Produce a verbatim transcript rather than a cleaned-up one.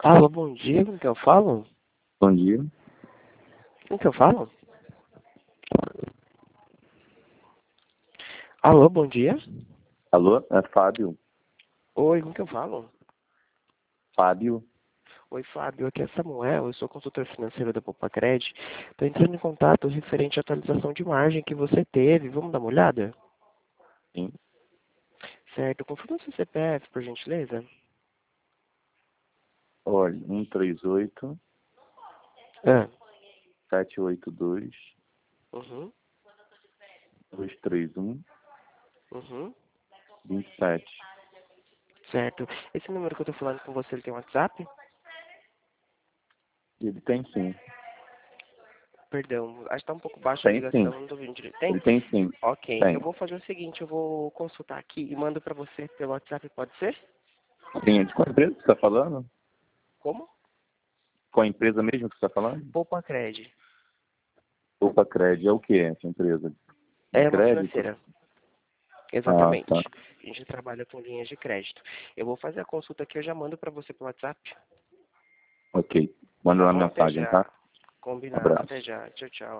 Alô, bom dia, com quem eu falo? Bom dia. Com quem eu falo? Alô, bom dia. Alô, é Fábio. Oi, com quem eu falo? Fábio. Oi, Fábio, aqui é Samuel, eu sou consultor financeiro da Popacred. Estou entrando em contato referente à atualização de margem que você teve. Vamos dar uma olhada? Sim. Certo, confirma seu C P F, por gentileza. Olha, um três oito, Ah, sete oito dois, uhum, dois três um, uhum, vinte e sete. certo. Esse número que eu estou falando com você, ele tem WhatsApp? Ele tem sim. Perdão, acho que está um pouco baixo a Tem sim. ligação, não estou ouvindo direito. Tem? Ele tem sim. Ok, eu Tem. vou fazer o seguinte, eu vou consultar aqui e mando para você pelo WhatsApp, pode ser? Sim, é de qual empresa que você está falando? Como? Qual empresa mesmo que você está falando? Popacred. Opa Cred. É o que essa empresa? De É uma crédito? financeira. Ah, Exatamente. tá. A gente trabalha com linhas de crédito. Eu vou fazer a consulta aqui, eu já mando para você pelo WhatsApp. Ok. Manda Tá uma bom? Até mensagem, já. tá? Combinado. Até Abraço. já. Tchau, tchau.